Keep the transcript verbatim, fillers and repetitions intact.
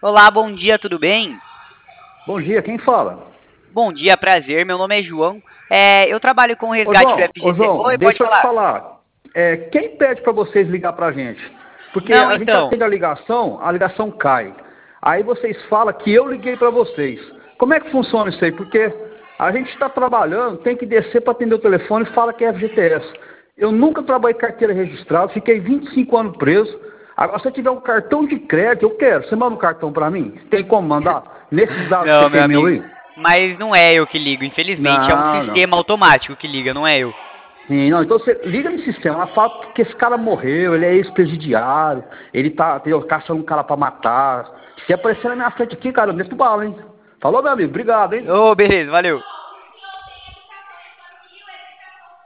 Olá, bom dia, tudo bem? Bom dia, quem fala? Bom dia, prazer, meu nome é João. É, eu trabalho com o Ô resgate do João, ô F G C. João, Oi, pode deixa eu te falar. falar. É, quem pede para vocês ligar pra gente? Porque Não, a gente então. atende a ligação, a ligação cai. Aí vocês falam que eu liguei para vocês. Como é que funciona isso aí? Porque a gente está trabalhando, tem que descer para atender o telefone e fala que é F G T S. Eu nunca trabalhei carteira registrada, fiquei vinte e cinco anos preso. Agora, se eu tiver um cartão de crédito, eu quero. Você manda um cartão para mim? Tem como mandar? Nesses dados que você Não, meu tem meu amigo. aí? Mas não é eu que ligo, infelizmente. É um Não, não. sistema automático que liga, não é eu. Sim, não, então você liga no sistema, ela fala que esse cara morreu, ele é ex-presidiário, ele tá entendeu, caçando um cara pra matar. Se aparecer na minha frente aqui, cara, eu meto bala, hein? Falou, meu amigo, obrigado, hein? Ô, beleza, valeu.